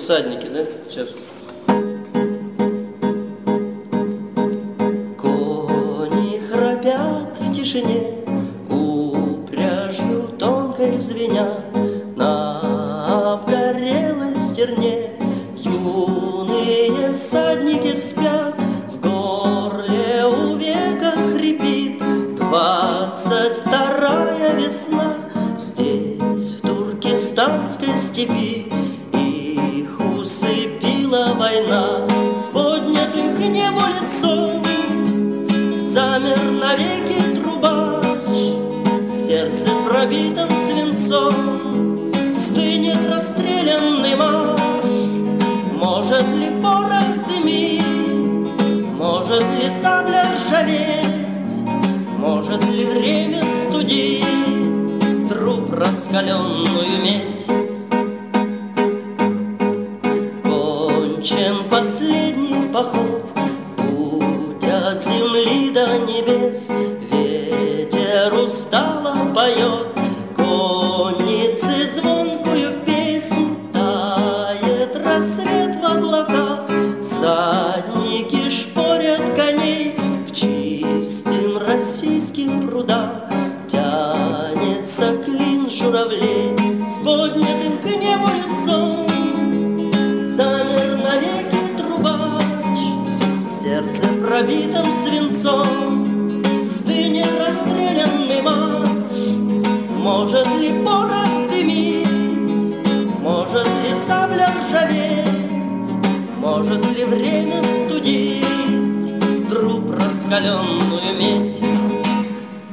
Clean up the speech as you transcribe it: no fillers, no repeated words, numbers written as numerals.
всадники, да? Сейчас. Кони храпят в тишине, упряжью тонкой звенят на обгорелой стерне. Юные всадники спят, в горле у века хрипит 22-я весна. Здесь, в туркестанской степи, их усыпила война. С поднятым к небу лицом замер навеки трубач, в сердце пробитом свинцом стынет расстрелянный марш. Может ли порох дымить, может ли сабля ржаветь, может ли время студить труп раскаленную медь? Кончен последний поход, путь от земли до небес. Ветер устало поет конницы звонкую песнь. Тает рассвет в облаках, всадники шпорят коней. К чистым российским прудам тянется клин журавлей. С поднятым к небу лицом замер навеки трубач, в сердце пробитом свинцом стынет расстрелянный марш. Может ли порох дымить, может ли сабля ржаветь, может ли время студить труп раскаленную медь?